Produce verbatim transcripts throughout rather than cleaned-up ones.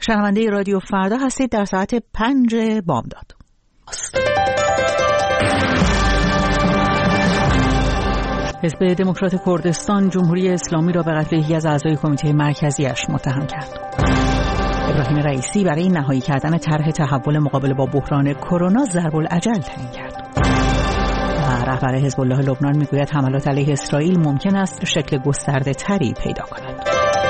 شنونده رادیو فردا هستید. در ساعت پنج بامداد. حزب دموکرات کردستان جمهوری اسلامی را به قتل یکی از اعضای کمیته مرکزیش متهم کرد. ابراهیم رئیسی برای نهایی کردن طرح تحول مقابله با بحران کرونا ضرب الاجل تعیین کرد. و رهبر حزب الله لبنان میگوید حملات علیه اسرائیل ممکن است شکل گسترده تری پیدا کند.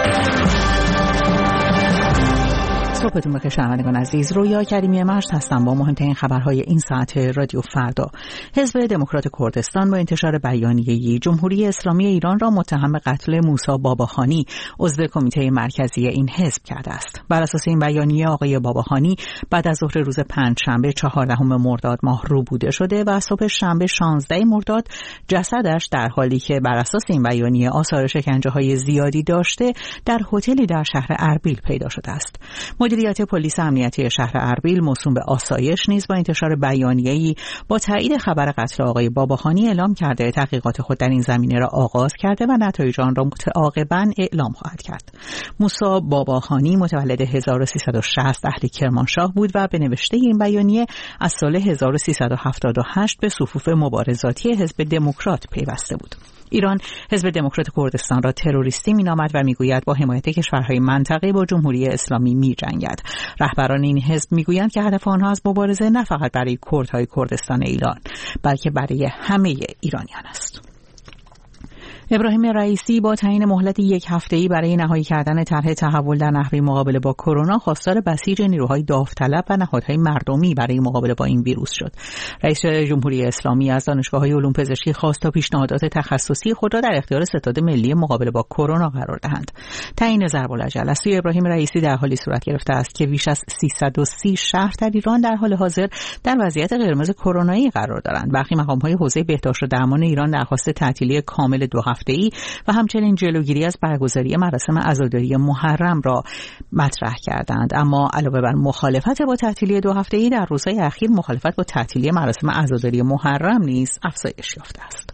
صبحتون بخیر شنوندگان عزیز. رویا کریمی مشت هستم با مهمترین خبرهای این ساعت رادیو فردا. حزب دموکرات کردستان با انتشار بیانیه‌ای جمهوری اسلامی ایران را متهم به قتل موسی باباخانی عضو کمیته مرکزی این حزب کرده است. بر اساس این بیانیه آقای باباخانی بعد از ظهر روز پنجشنبه چهاردهم مرداد ماه روبوده شده و صبح شنبه شانزدهم مرداد جسدش در حالی که بر اساس این بیانیه آثار شکنجه‌های زیادی داشته در هتلی در شهر اربیل پیدا شده است. مدیریت پلیس امنیتی شهر اربیل موسوم به آسایش نیز با انتشار بیانیه‌ای با تایید خبر قتل آقای باباخانی اعلام کرده تحقیقات خود در این زمینه را آغاز کرده و نتایج آن را متعاقباً اعلام خواهد کرد. موسی باباخانی متولد هزار و سیصد و شصت اهل کرمانشاه بود و به نوشته این بیانیه از سال هزار و سیصد و هفتاد و هشت به صفوف مبارزاتی حزب دموکرات پیوسته بود. ایران حزب دموکرات کردستان را تروریستی می‌نامد و می‌گوید با حمایت کشورهای منطقه با جمهوری اسلامی می‌جنگد. رهبران این حزب می‌گویند که هدف آنها از مبارزه نه فقط برای کردهای کردستان ایران بلکه برای همه ایرانیان است. ابراهیم رئیسی با تعیین مهلت یک هفته‌ای برای نهایی کردن طرح تحول در نحوه مقابله با کرونا خواستار بسیج نیروهای داوطلب و نهادهای مردمی برای مقابله با این ویروس شد. رئیس جمهوری اسلامی از دانشگاه‌های علوم پزشکی خواست تا پیشنهادات تخصصی خود را در اختیار ستاد ملی مقابله با کرونا قرار دهند. تعیین ضرب الاجل از سوی ابراهیم رئیسی در حالی صورت گرفته است که بیش از سیصد و سی شهر در ایران در حال حاضر در وضعیت قرمز کرونایی قرار دارند. برخی مقام‌های حوزه بهداشت و درمان ایران درخواست تعطیلی کامل دو هفته‌ای و همچنین جلوگیری از برگزاری مراسم عزاداری محرم را مطرح کردند. اما علاوه بر مخالفت با تعطیلی دو هفته‌ای در روزهای اخیر مخالفت با تعطیلی مراسم عزاداری محرم نیز افزایش یافته است.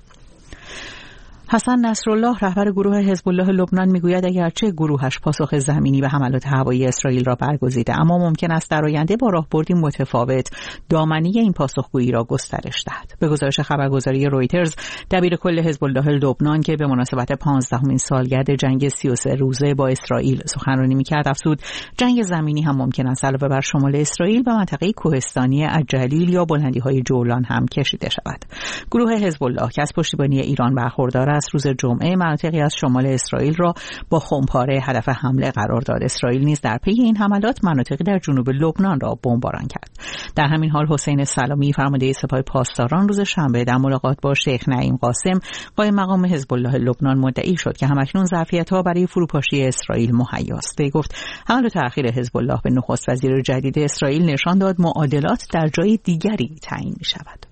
حسن نصرالله رهبر گروه حزب الله لبنان میگوید اگرچه گروهش پاسخ زمینی به حملات هوایی اسرائیل را برگزیده اما ممکن است در آینده با راهبردی متفاوت دامنی این پاسخگویی را گسترش دهد. به گزارش خبرگزاری رویترز دبیر کل حزب الله لبنان که به مناسبت پانزدهمین سالگرد جنگ سی و سه روزه با اسرائیل سخنرانی میکرد افزود جنگ زمینی هم ممکن است علاوه بر شمال اسرائیل و منطقه کوهستانی الجلیل یا بلندی‌های جولان هم کشیده شود. گروه حزب الله که از پشتیبانی ایران برخوردار روز جمعه مناطقی از شمال اسرائیل را با خمپاره هدف حمله قرار داد. اسرائیل نیز در پی این حملات مناطقی در جنوب لبنان را بمباران کرد. در همین حال حسین سلامی فرمانده سپاه پاسداران روز شنبه در ملاقات با شیخ نعیم قاسم قائم مقام حزب الله لبنان مدعی شد که همکنون ظرفیت‌ها برای فروپاشی اسرائیل مهیاست. وی گفت حمل و تأخیر حزب الله به نخست وزیر جدید اسرائیل نشان داد معادلات در جای دیگری تعیین می‌شود.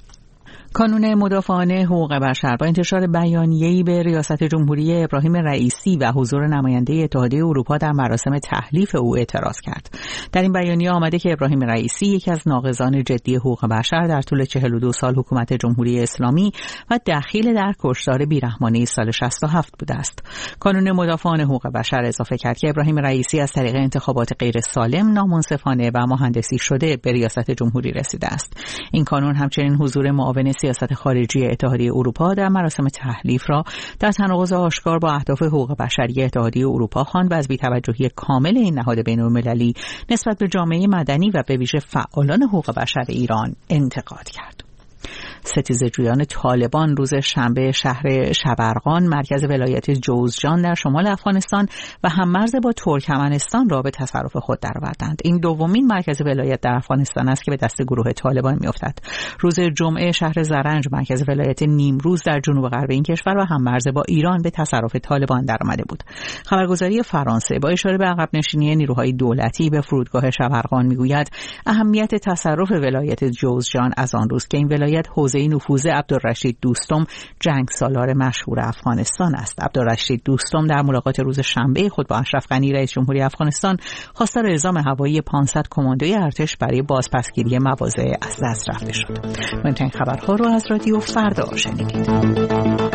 کانون مدافعان حقوق بشر با انتشار بیانیه‌ای به ریاست جمهوری ابراهیم رئیسی و حضور نماینده اتحادیه اروپا در مراسم تحلیف او اعتراض کرد. در این بیانیه آمده که ابراهیم رئیسی یکی از ناقضان جدی حقوق بشر در طول چهل و دو سال حکومت جمهوری اسلامی و دخیل در کشتار بیرحمانه سال شصت و هفت بوده است. کانون مدافعان حقوق بشر اضافه کرد که ابراهیم رئیسی از طریق انتخابات غیر سالم، نامنصفانه و مهندسی شده به ریاست جمهوری رسیده است. این کانون همچنین حضور معاون سیاست خارجی اتحادیه اروپا در مراسم تحلیف را در تناقض آشکار با اهداف حقوق بشری اتحادیه اروپا خواند و از بی‌توجهی کامل این نهاد بین‌المللی نسبت به جامعه مدنی و به ویژه فعالان حقوق بشر ایران انتقاد کرد. ستیزجویان طالبان روز شنبه شهر شبرغان مرکز ولایت جوزجان در شمال افغانستان و هم‌مرز با ترکمنستان را به تصرف خود درآوردند. این دومین مرکز ولایت در افغانستان است که به دست گروه طالبان می‌افتد. روز جمعه شهر زرنج مرکز ولایت نیمروز در جنوب غرب این کشور و هم‌مرز با ایران به تصرف طالبان درآمده بود. خبرگزاری فرانسه با اشاره به عقب نشینی نیروهای دولتی به فرودگاه شبرغان می‌گوید اهمیت تصرف ولایت جوزجان از آن روز که این ولایت حوزه نفوذ عبدالرشید دوستم جنگ سالار مشهور افغانستان است. عبدالرشید دوستم در ملاقات روز شنبه خود با اشرف غنی رئیس جمهوری افغانستان خواستار اعزام هوایی پانصد کماندوی ارتش برای بازپسگیری مواضع از دست رفته شد. مهمترین خبرها رو از رادیو فردا شنیدید.